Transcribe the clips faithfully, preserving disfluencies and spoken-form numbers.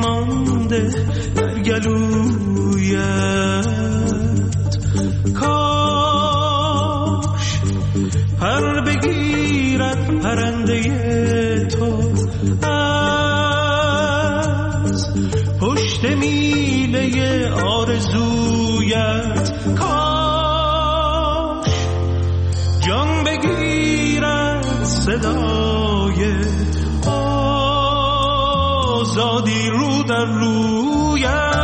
مانده در گلویت، کاش پر بگیرد پرنده تو از پشت میله آرزویت، کاش جان بگیرد صدای آزادی رو در رویت.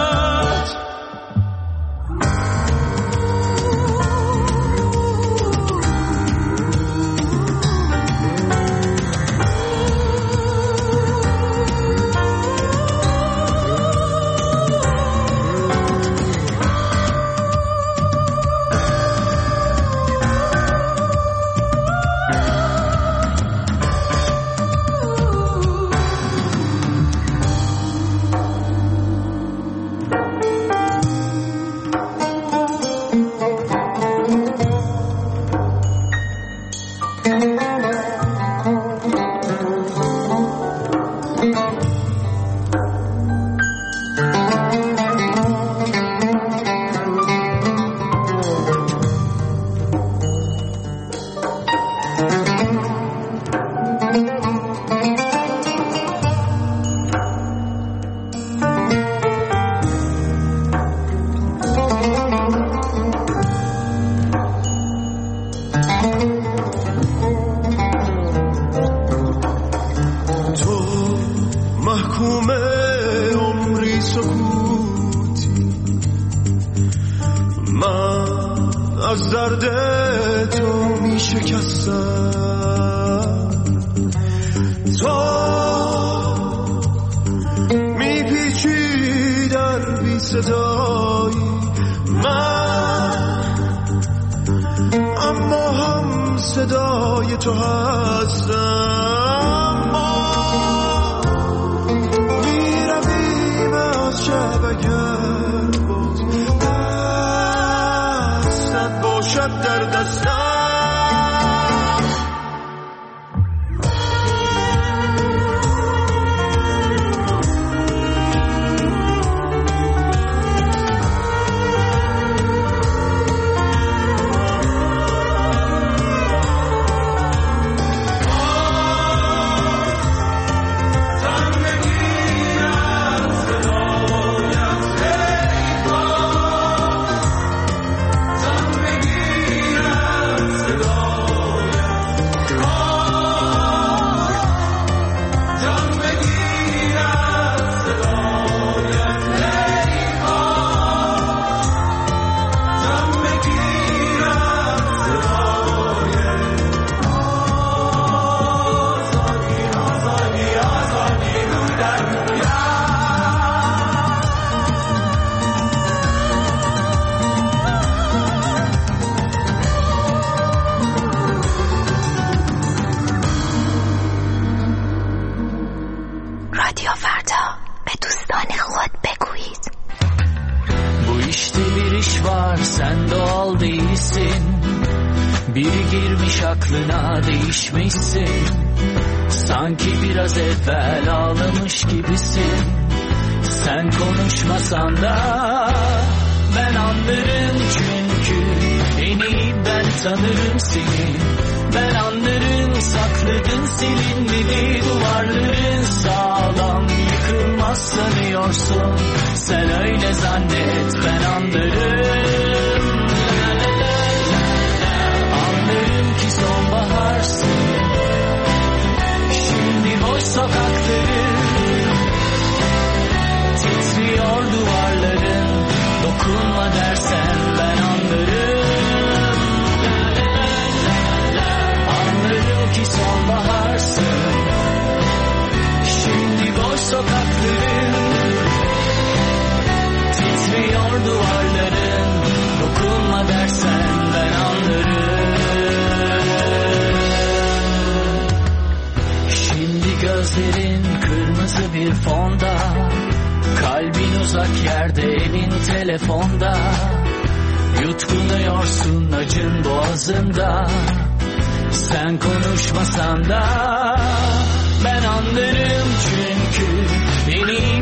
Sen konuşmasan da ben anlarım çünkü beni ben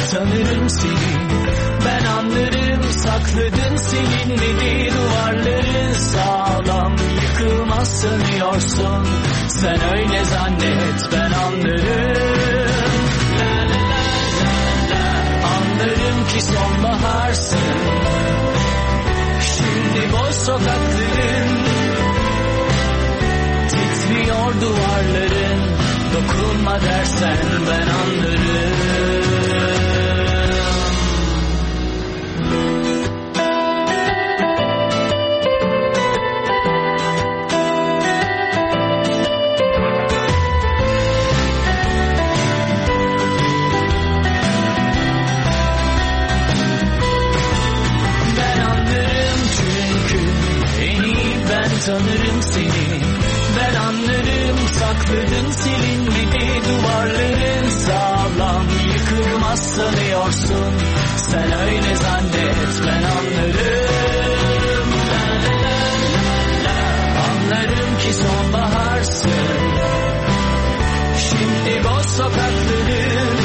tanırım seni. Ben anlarım sakladın silinmedi duvarların, sağlam yıkılmaz sanıyorsun. Sen öyle zannet, ben anlarım. La la la la la. Anlarım ki sonbaharsın. Şimdi boş sokakların, titriyor duvarların. Dokunma dersen ben anlarım. Tanırım seni, ben anlarım sakladın silinmedi duvarların, sağlam yıkılmaz sanıyorsun. Sen öyle zannet, ben anlarım. La la la la. Anlarım ki sonbaharsın. Şimdi boş sokakların,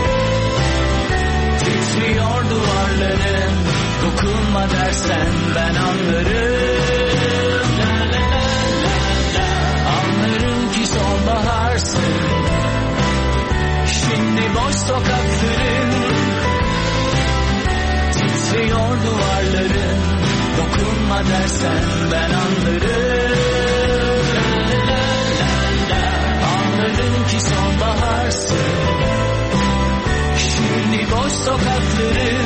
titriyor duvarların. Dokunma dersen ben anlarım. Sonbaharsın. Şimdi boş sokakların, titriyor duvarların. Dokunma dersen ben anlarım. La, la, la, la. Anlarım ki sonbaharsın. Şimdi boş sokakların,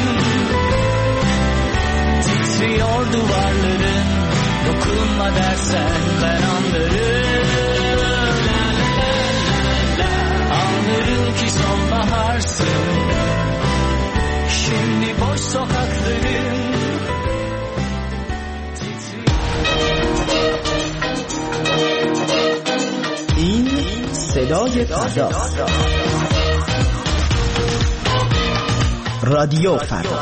titriyor duvarların. Dokunma dersen ben anlarım. Anlarım ki sonbaharsın. Şimdi boş sokakların. این صدای فردا، رادیو فردا.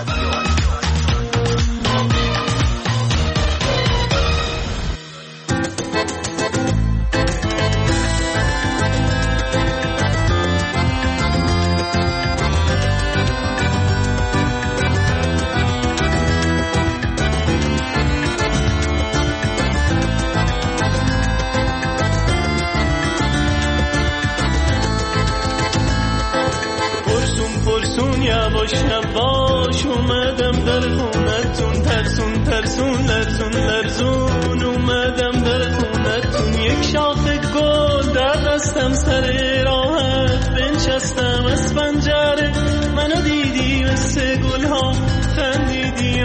نباش اومدم در خونتون، ترسون ترسون لرزون لرزون اومدم در خونتون. یک شاخه گل در دستم سر راحت بنشستم از پنجره، منو دیدی مثل گل ها خندیدی.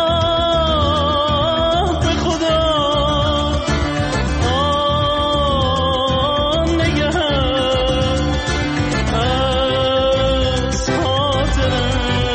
آه به خدا آه نگه از خاطرم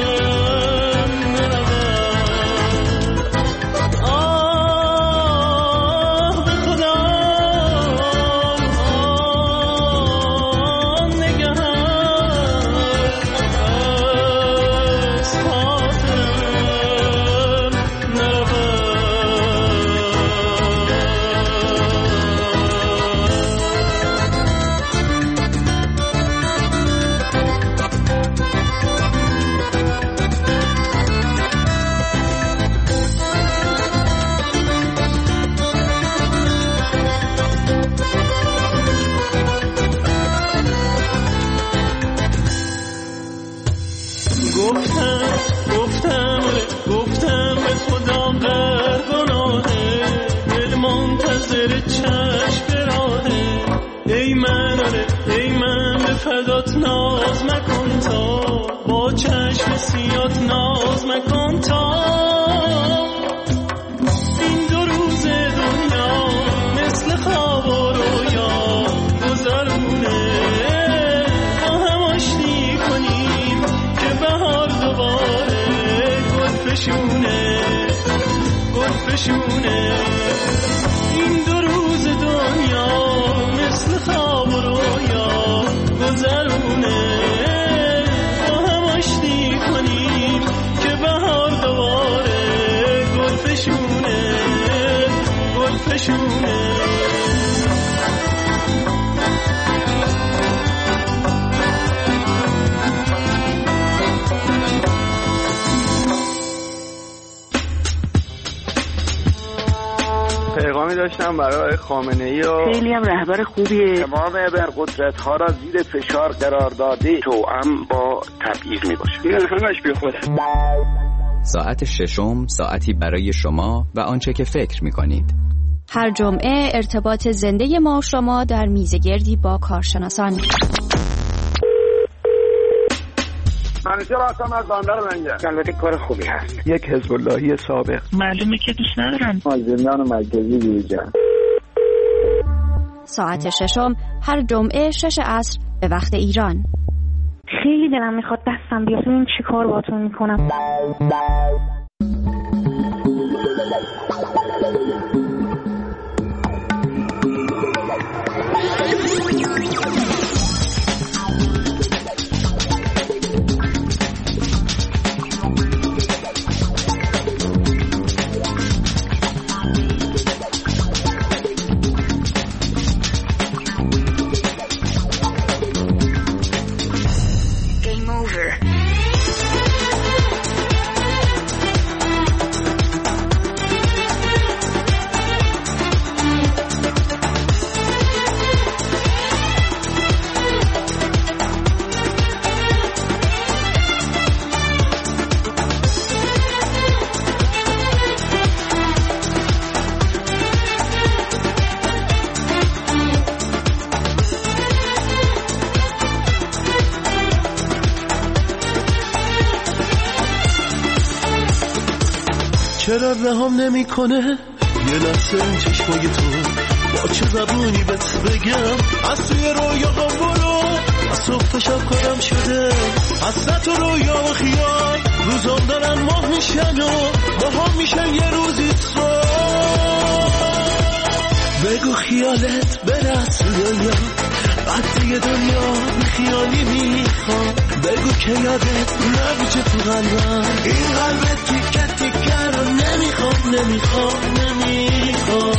فدات ناز مکن تا با چشم سیات ناز مکن تا این دو روز دنیا مثل خواب و رویا گذرونه. با هم آشتی کنیم که بهار دوباره گل فشونه گل فشونه. این دو روز دنیا مثل خواب و رویا گذرونه. با هم آشتی کنیم که بهار دوباره گل فشونه گل فشونه. داشتم برای خامنه‌ای و خیلی هم رهبر خوبیه. تمام ابرقدرت‌ها را زیر فشار قرار داده، توأم با تبعیض میباشه. این همش بیخوده. ساعت ششم، ساعتی برای شما و آنچه که فکر می‌کنید. هر جمعه ارتباط زنده ما و شما در میزگردی با کارشناسان. منیجر هستم از بندر منگه. البته کار خوبی هست. یک حزب اللهی سابق. معلومه که دوست ندارم. از زندان مرکزی بیرون. ساعت ششم هر جمعه شش عصر به وقت ایران. خیلی دلم میخواد دستم بیاد. این چی کار باتون میکنم؟ چرا رهم نمی کنه یه لحظه این چشمای تو، با چه زبونی بهت بگم از توی رویاهام برو، از صبح تا شب کارم شده حسرت و رویا و خیال، روزام دارن ماه میشن و ماها میشن یه روزی تو. بگو خیالت برس دنیا قد یه دنیا خیالی میخوام، بگو که یادت نبیچه تو قلبم، این قلبت تیکه تیکه رو نمیخوام نمیخوام نمیخوام.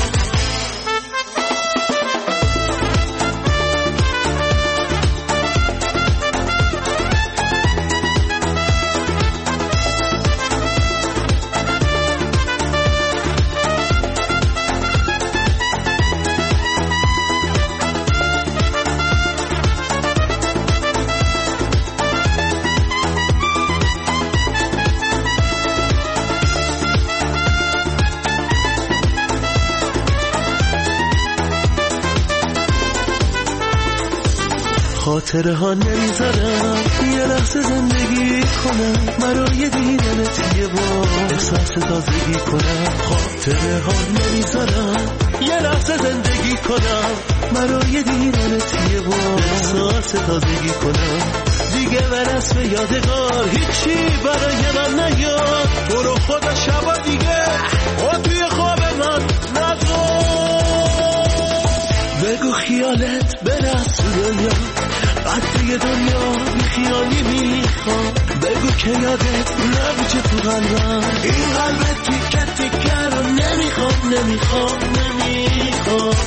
خاطره ها نمیذارم یه لحظه زندگی کنم، برای دیدنت یه بار احساس تازگی کنم. خاطره ها نمیذارم یه لحظه زندگی کنم، برای دیدنت یه بار احساس تازگی کنم. دیگه برس به یادگار هیچی برای من نیاد، برو خدا شبا دیگه و توی خواب من نذار. بگو خیالت برس دنیا قد یه دنیا خیالی میخوام، بگو که یادت نبیچه تو قلبم، این قلبت تیکه تیکه رو نمیخوام نمیخوام نمیخوام.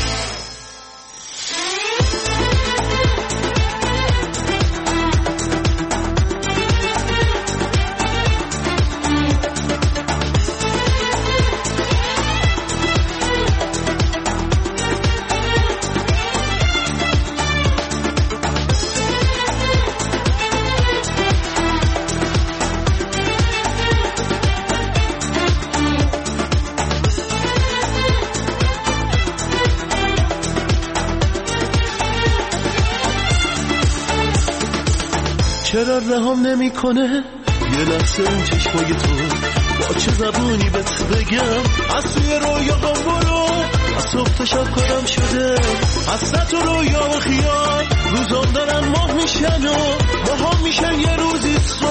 چرا رهم نمی کنه یه لحظه اون چشمای تو، با چه زبونی بهت بگم از توی رویاهام برو، از صبح تا شب کارم شده حسرت و رویا و خیال، روزام دارن ماه میشن و ماها میشن یه روزی تو.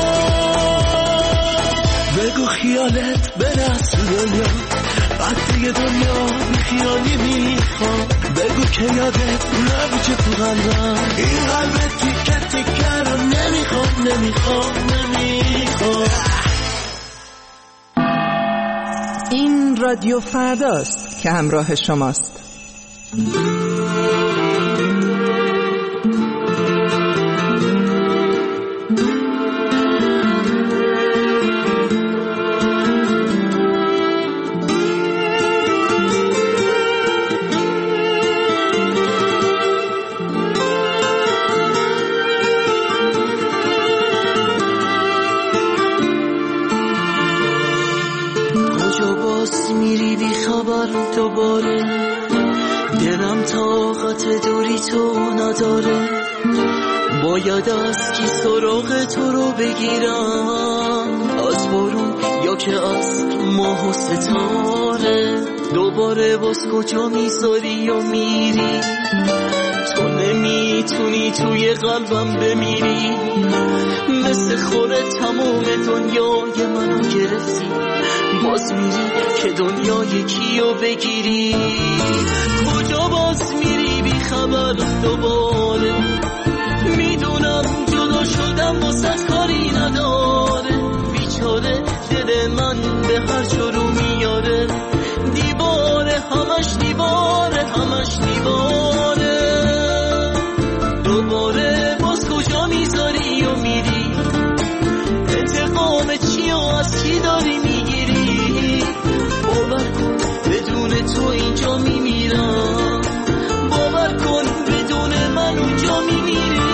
بگو خیالت برس دنیا قد یه دنیا خیالی میخوام، بگو که یادت نبیچه تو قلبم، این قلبت تیکه تیکه رو نمیخوام نمیخوام نمیخوام. این رادیو فرداست که همراه شماست. دوباره، دلم طاقت دوری تو نداره. باید از کی سراغ تو رو بگیرم، از بارون یا که از ماه و ستاره. دوباره باز کجا میذاری و میری، تو نمیتونی توی قلبم بمیری. مثل خوره تموم دنیای منو گرفتی، باز میری که دنیای کیو بگیری. کجا باز میری بی خبر دوباره، میدونم جدا شدم واسه کاری نداره. بیچاره دل من به هر جورو میاره، دیواره همش دیواره همش دیواره. دوباره باز کجا میذاری و میری، انتقام چی و از کی داری میگیری. باور کن بدون تو اینجا میمیرم، باور کن بدون من اونجا میمیری.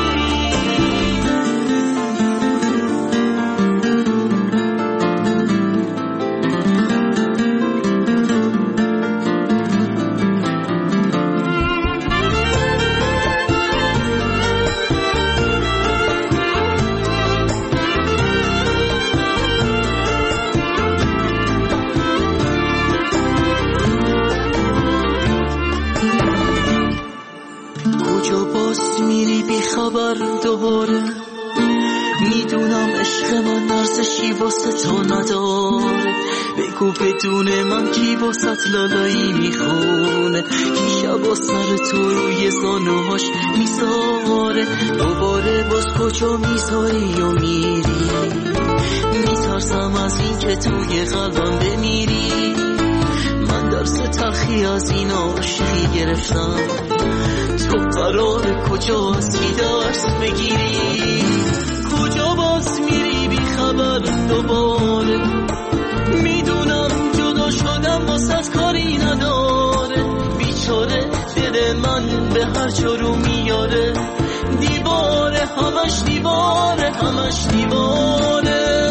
خبر دوباره، میدونم عشق من ارزشی واسه تو نداره. بگو بدون من کی واسه لالایی میخونه، کی شبا سر تو روی زانوهاش میذاره. دوباره باز کجا میذاری و میری، میترسم از این که توی قلبم بمیری. من درس تلخی از این عاشقی گرفتم، تو قراره کجا از کی درس بگیری. کجا باز میری بی خبر دوباره، میدونم جدا شدم واسه کاری نداره. بیچاره دل من به هر جورو میاره، دیواره همش دیواره همش دیواره.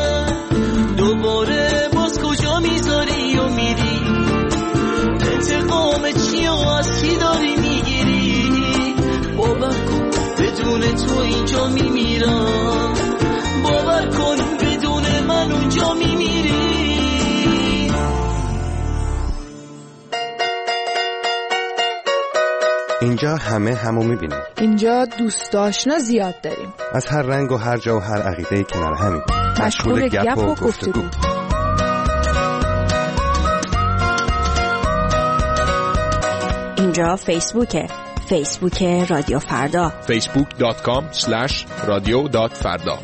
دوباره باز کجا میذاری و میری، انتقام چی و از کی داری میگیری. باور کن بدون تو اینجا میمیرم، باور کن بدون من اونجا میمیری. اینجا همه همو میبینیم، اینجا دوست آشنا زیاد داریم، از هر رنگ و هر جا و هر عقیده کنار همیم، مشغول گپ و گفتگو. اینجا فیسبوکه، فیسبوک رادیو فردا، فیسبوک دات کام اسلش رادیو دات فردا.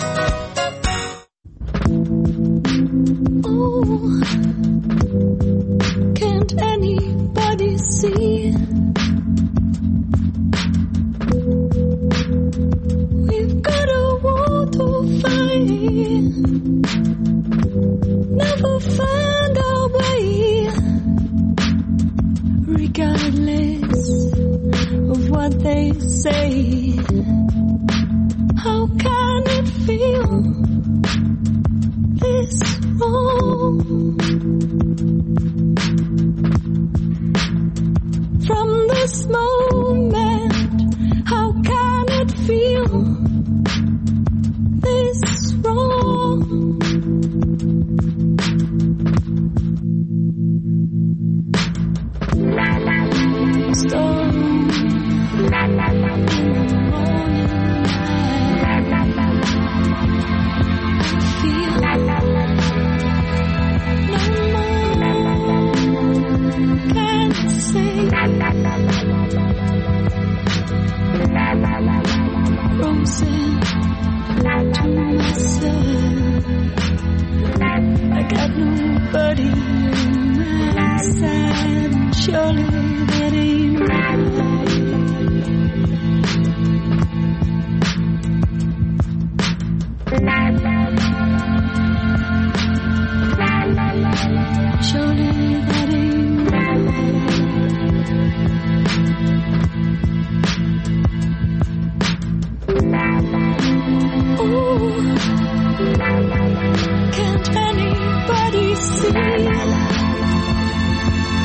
Can't anybody see we've got a war to fight, never find our way regardless of what they say. How can it feel this wrong? From this moment, how can it feel this wrong? Storm in the morning, feel no more can say. Frozen to myself, I got nobody on my side. Surely that ain't right. Surely that ain't right. Ooh, can't anybody see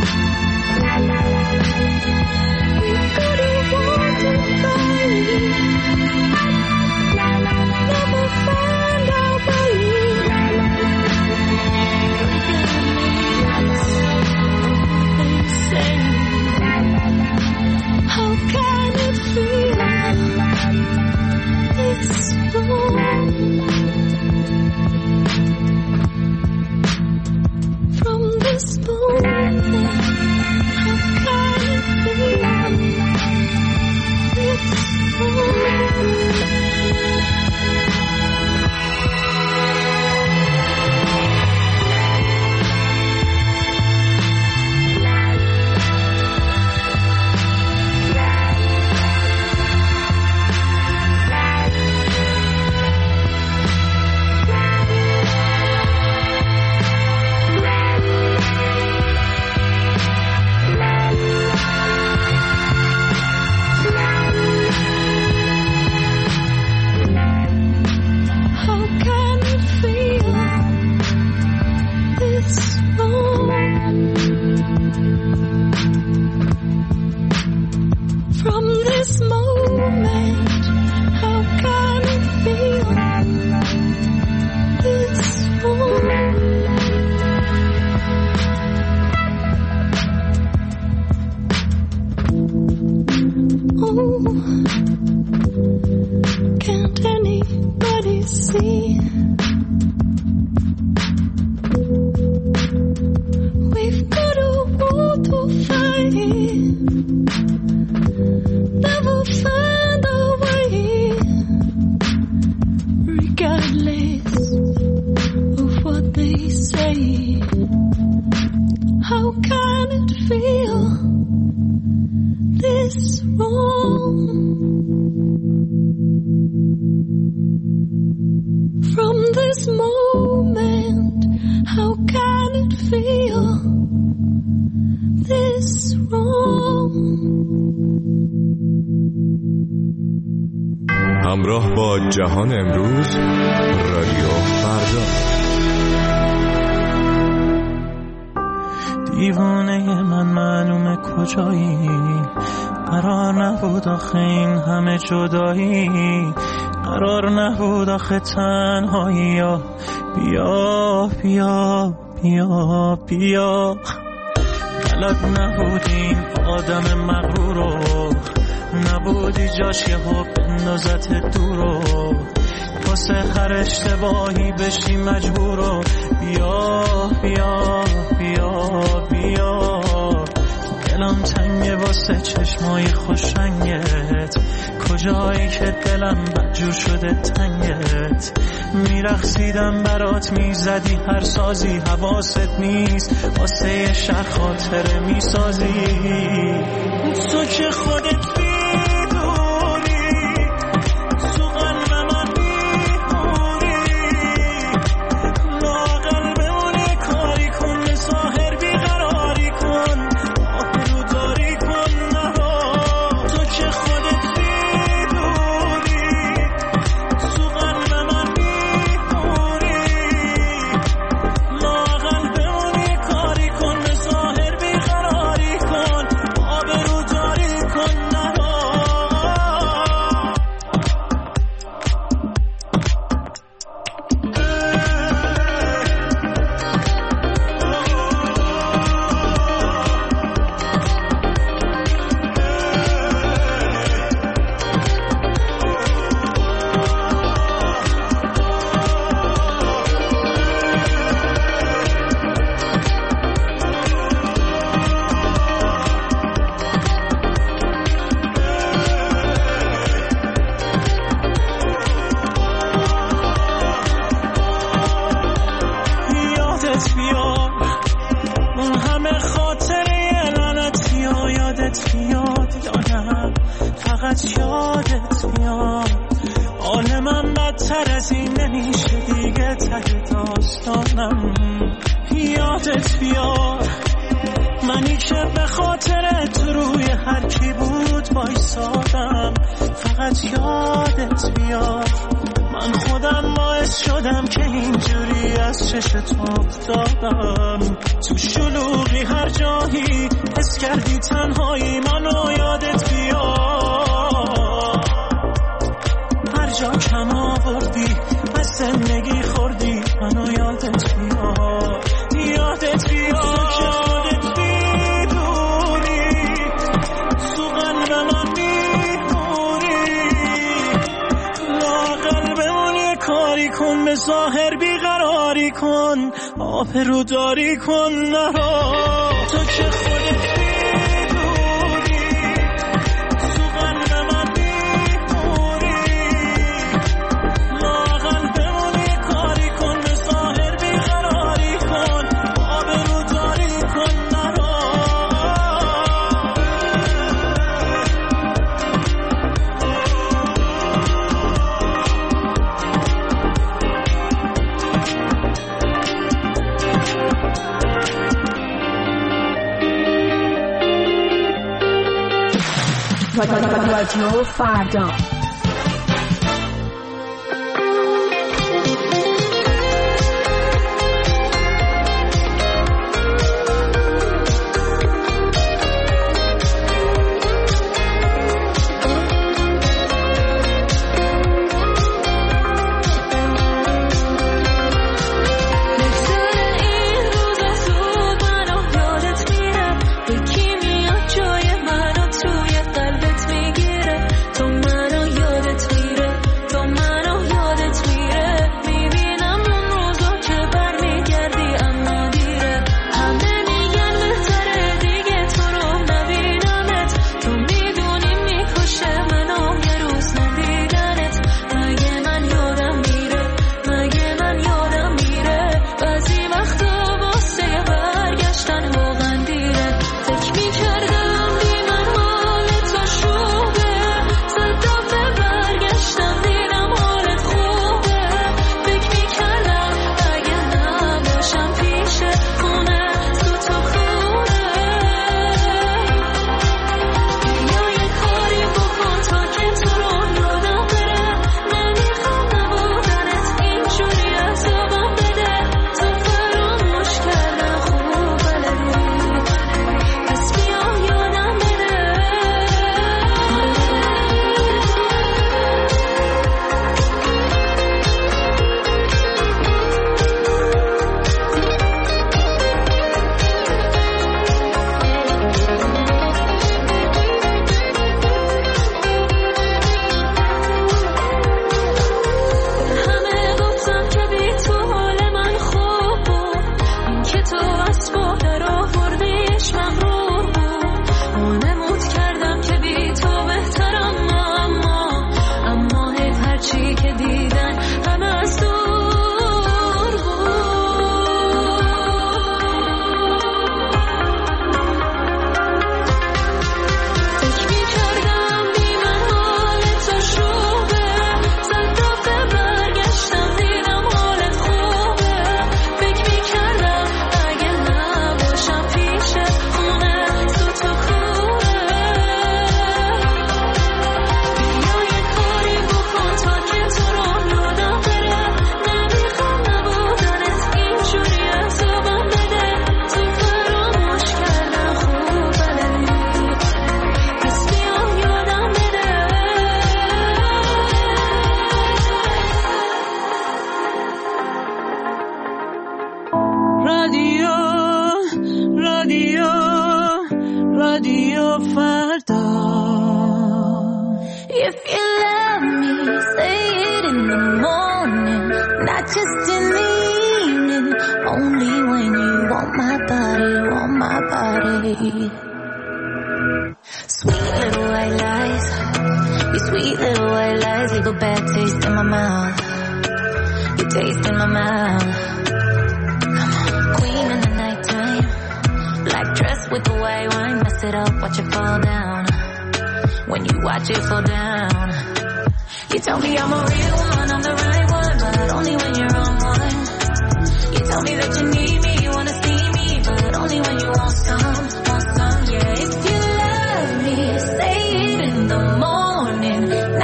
همراه با جهان امروز، رادیو فردا. دیوانه من معلومه کجایی، قرار نبود آخه این همه جدایی، قرار نبود آخه تنهایی. بیا بیا بیا بیا بلد نبودیم آدم مغرورو، نبودی جاش یه ها بندازت دورو، واسه هر اشتباهی بشی مجبورو. بیا بیا بیا بیا دلم تنگه واسه چشمای خوشنگت، کجایی که دلم بدجور شده تنگت. میرقصیدم برات میزدی هر سازی، حواست نیست واسه یه شهر خاطره میسازی. تو که خودت یادت بیار منی که به خاطر تو روی هر کی بود وایسادم. فقط یادت بیار من خودم باعث شدم که اینجوری از از چشت افتادم تو شلوغی هر جایی حس کردی تنهایی منو یادت بیاد هر جا کم آوردی از زندگی خوردی منو یادت بیاد یادت بیاد که خودت بیدونی تو قلب من بیدونی لاغل بمونی کاری کن به ظاهر بیقراری کن آبرو داری کن نرا تو که خودت بیدونی تو قلب من بیدونی لاغل بمونی کاری کن به ظاهر بیقراری کن آبرو داری کن نرا رادیو فردا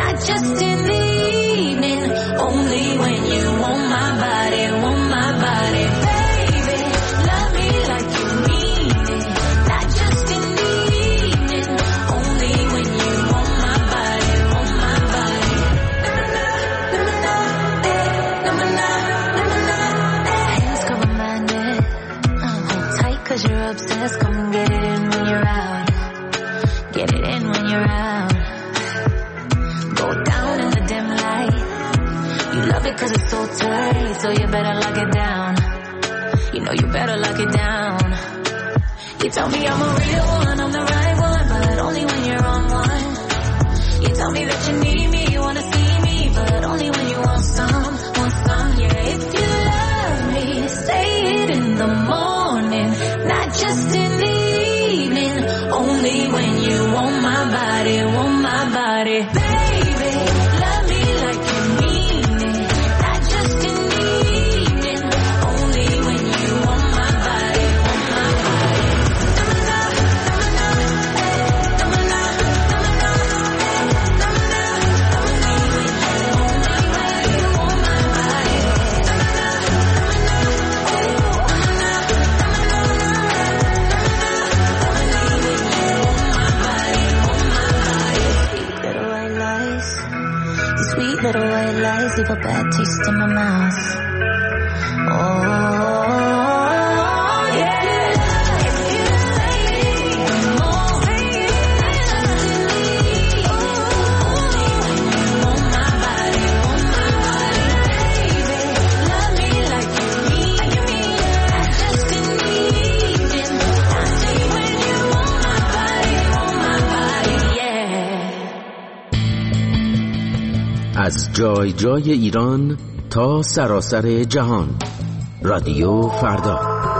just in the evening, only when you want my body, want my body. so tight, so you better lock it down. You know you better lock it down. You tell me I'm a real one, I'm the right one, but only when you're on one. You tell me that you need me, you wanna see me, but only when you want some, want some. Yeah, if you love me, say it in the morning, not just in the evening. Only when you want my body, want my body. Baby, love me like you mean it, not just in the evening. Only when you want my body, want my body. Little white lies leave a bad taste in my mouth. Oh, yeah. If you like me more, only when you want my body, want my body. Baby, love me like you mean it, not just in the evening. Only when you want my body, want my body, yeah. از جای جای ایران تا سراسر جهان. رادیو فردا.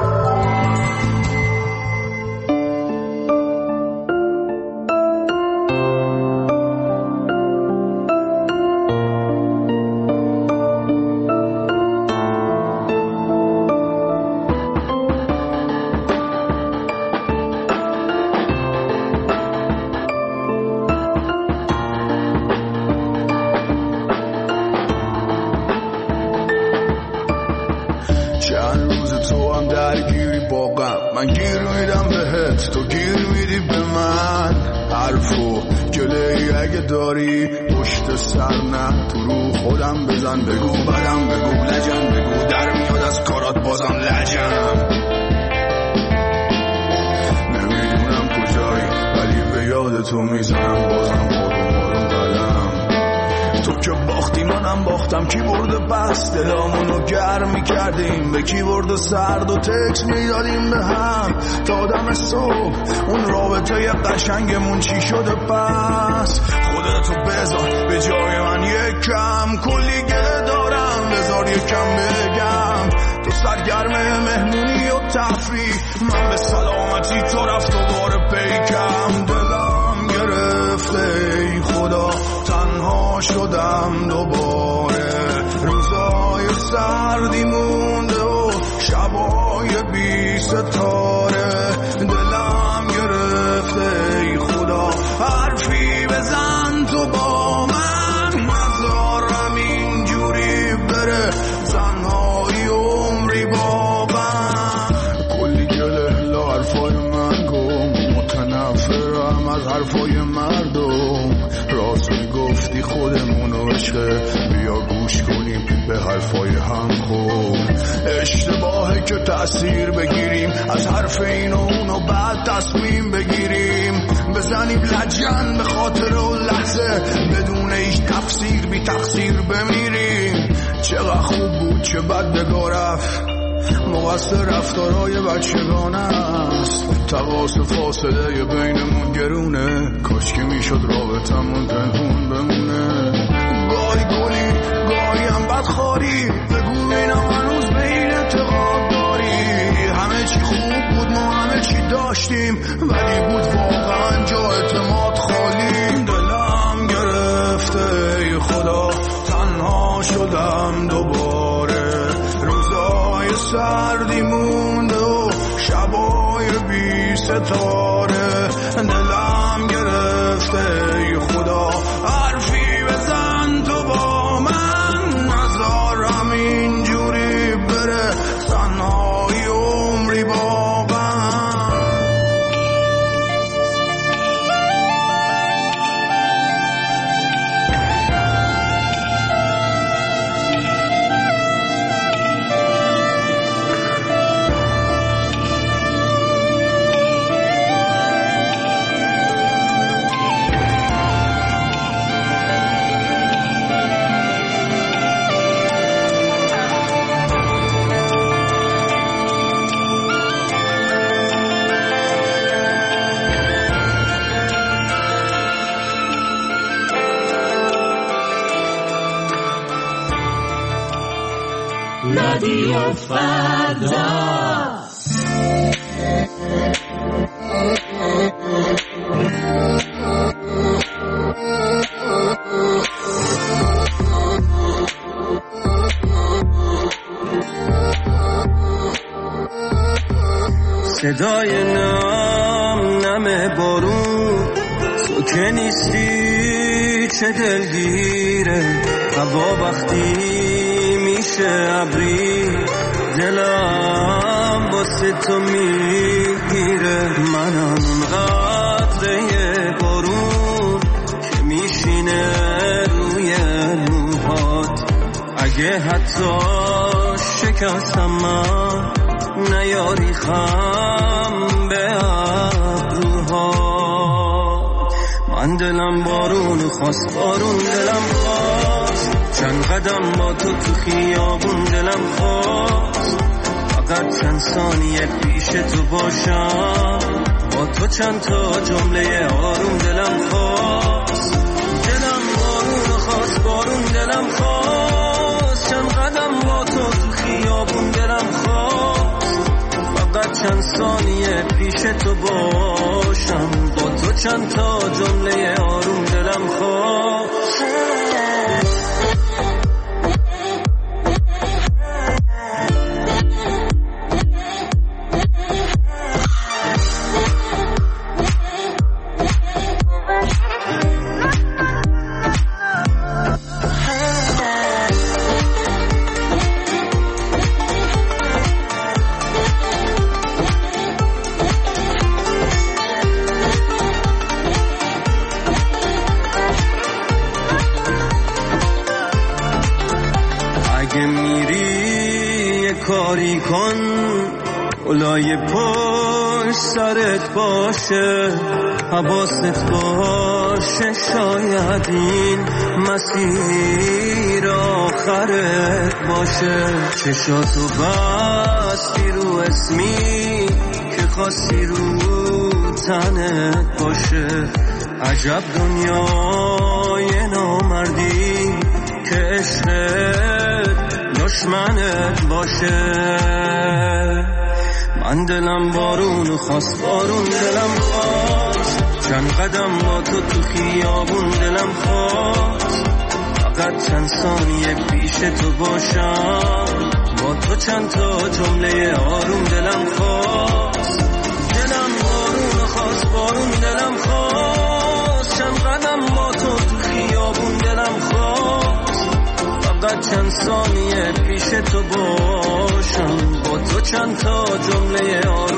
سرد و تکس میدادیم به هم تا دم صبح. اون رابطه قشنگمون چی شده پس؟ خودتو بذار به جای من یکم، کلی گله دارم بذار یکم بگم. تو سرگرم مهمونی و تفریح، من به سلامتی تو رفت و بار پیکم. دلم گرفته ای خدا، تنها شدم دوباره. روزای سردی مونده و شبای بی ستاره. دلم گرفته ای خدا، حرفی بزن تو با من. نذارم اینجوری بره تنهایی عمری با من. کلی گله لا حرفای من گم، متنفرم از حرفای مردم. راست میگفتی خودمونو عشقه، بیا گوش کنیم به حرفای هم. خوب اشتباهه که تأثیر بگیریم از حرف این و اون و بعد تصمیم بگیریم. بزنیم لجن به خاطر و لحظه، بدون هیچ تفسیر بی تقصیر بمیریم. چقدر خوب بود چه بد بگاه رفت، مقصر رفتارهای بچگانه است. تقاس فاصله بینمون گرونه، کاش که میشد رابطمون پنهون بمونه. گاهی گلی گاهی هم بدخواری، بگو بینم هنوز به این اعتقاد داری. همه چی خوب بود، ما همه چی داشتیم، ولی بود واقعا جا اعتماد خالی. دلم گرفته ای خدا، تنها شدم دوباره. روزای سردی مونده و شبای بی ستاره. دلم گرفته ای خدا، حرفی بزن تو با من. نذارم اینجوری بره تنهایی عمری با من. رادیو فردا. صدای نم نم بارون، تو که نیستی چه دلگیره. هوا وقتی میشه ابری، دلم واسه تو میگیره. منم قطره بارون که میشینه روی موهات. اگه حتی شکستم من، نیاری خم به ابروها. من دلم بارون خواست، بارون دلم خواست. چند قدم با تو تو خیابون دلم خواست. فقط چند ثانیه پیش تو باشم، با تو چند تا جمله آروم دلم خواست. دلم بارون خواست، بارون دلم خواست. چند قدم با تو تو خیابون دلم خواست. فقط چند ثانیه پیش تو باشم، با تو چند تا جمله آروم دلم خواست. کاری کن اولای پشت سرت باشه، حواست باشه. شاید این مسیر آخرت باشه. چشاتو بستی رو اسمی که خواستی رو تنت باشه. عجب دنیای نامردی که عشقت دشمنت باشه. من دلم بارون خواست، بارون دلم خواست. چند قدم با تو تو خیابون دلم خواست. فقط چند ثانیه پیش تو باشم، با تو چند تا جمله آروم دلم خواست. دلم بارون خواست، بارون دلم خواست. چند قدم با تو تو خیابون دلم خواست. فقط چند ثانیه پیش تو باشم، با تو چند تا جمله آروم